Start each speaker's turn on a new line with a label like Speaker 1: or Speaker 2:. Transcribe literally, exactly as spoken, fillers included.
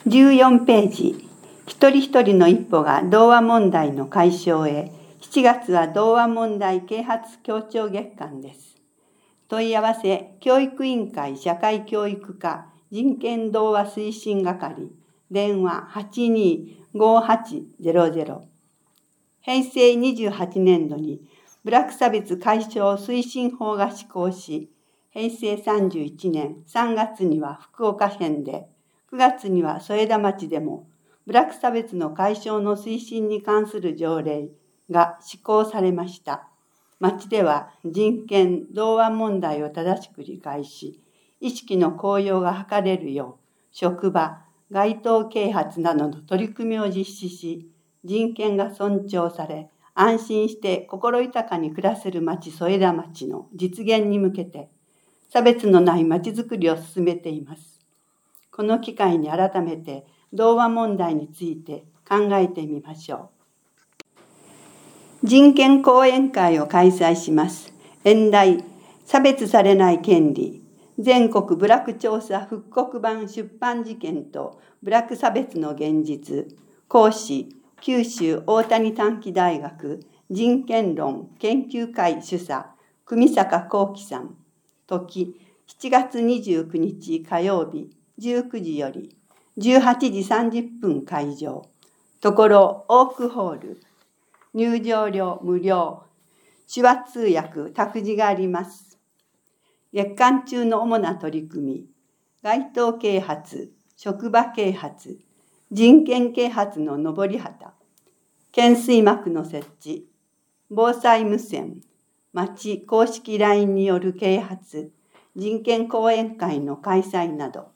Speaker 1: じゅうよんページ、一人一人の一歩が童話問題の解消へ。しちがつは童話問題啓発協調月間です。問い合わせ、教育委員会社会教育課人権童話推進係、電話 はちにーごーはちゼロゼロ。へいせいにじゅうはちねんどにブラック差別解消推進法が施行し、へいせいさんじゅういちねんさんがつには福岡県で、くがつには添田町でもブラック差別の解消の推進に関する条例が施行されました。町では人権、童話問題を正しく理解し、意識の高揚が図れるよう、職場、街頭啓発などの取り組みを実施し、人権が尊重され、安心して心豊かに暮らせる町添田町の実現に向けて、差別のない町づくりを進めています。この機会に改めて童話問題について考えてみましょう。人権講演会を開催します。演題、差別されない権利、全国部落調査復刻版出版事件と部落差別の現実。講師、九州大谷短期大学人権論研究会主査、組坂幸喜さん。時、しちがつにじゅうくにち火曜日、じゅうくじより、じゅうはちじさんじゅっぷん会場。ところオークホール。入場料無料。手話通訳託児があります。月間中の主な取り組み。街頭啓発、職場啓発、人権啓発の上り旗。懸垂幕の設置。防災無線。町公式 ライン による啓発、人権講演会の開催など、